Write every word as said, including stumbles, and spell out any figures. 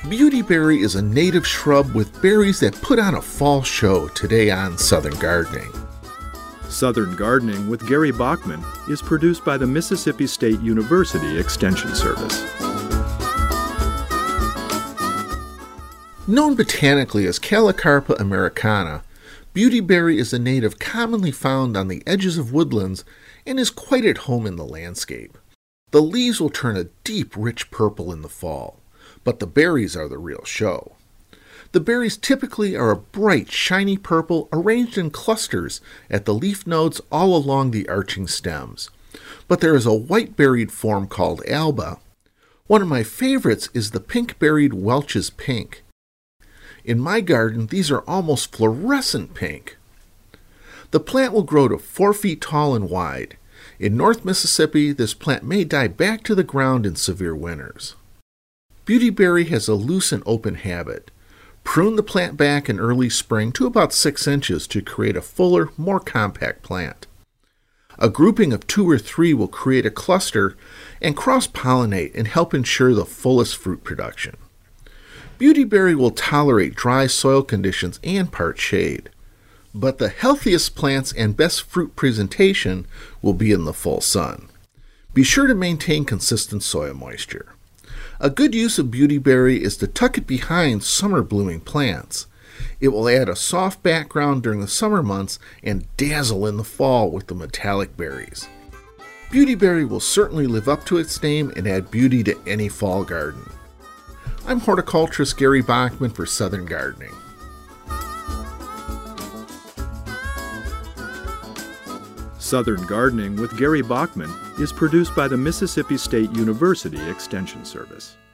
Beautyberry is a native shrub with berries that put on a fall show today on Southern Gardening. Southern Gardening with Gary Bachman is produced by the Mississippi State University Extension Service. Known botanically as Calocarpa americana, beautyberry is a native commonly found on the edges of woodlands and is quite at home in the landscape. The leaves will turn a deep, rich purple in the fall, but the berries are the real show. The berries typically are a bright, shiny purple arranged in clusters at the leaf nodes all along the arching stems. But there is a white-berried form called alba. One of my favorites is the pink-berried Welch's pink. In my garden, these are almost fluorescent pink. The plant will grow to four feet tall and wide. In North Mississippi, this plant may die back to the ground in severe winters. Beautyberry has a loose and open habit. Prune the plant back in early spring to about six inches to create a fuller, more compact plant. A grouping of two or three will create a cluster and cross-pollinate and help ensure the fullest fruit production. Beautyberry will tolerate dry soil conditions and part shade, but the healthiest plants and best fruit presentation will be in the full sun. Be sure to maintain consistent soil moisture. A good use of beautyberry is to tuck it behind summer blooming plants. It will add a soft background during the summer months and dazzle in the fall with the metallic berries. Beautyberry will certainly live up to its name and add beauty to any fall garden. I'm horticulturist Gary Bachman for Southern Gardening. Southern Gardening with Gary Bachman is produced by the Mississippi State University Extension Service.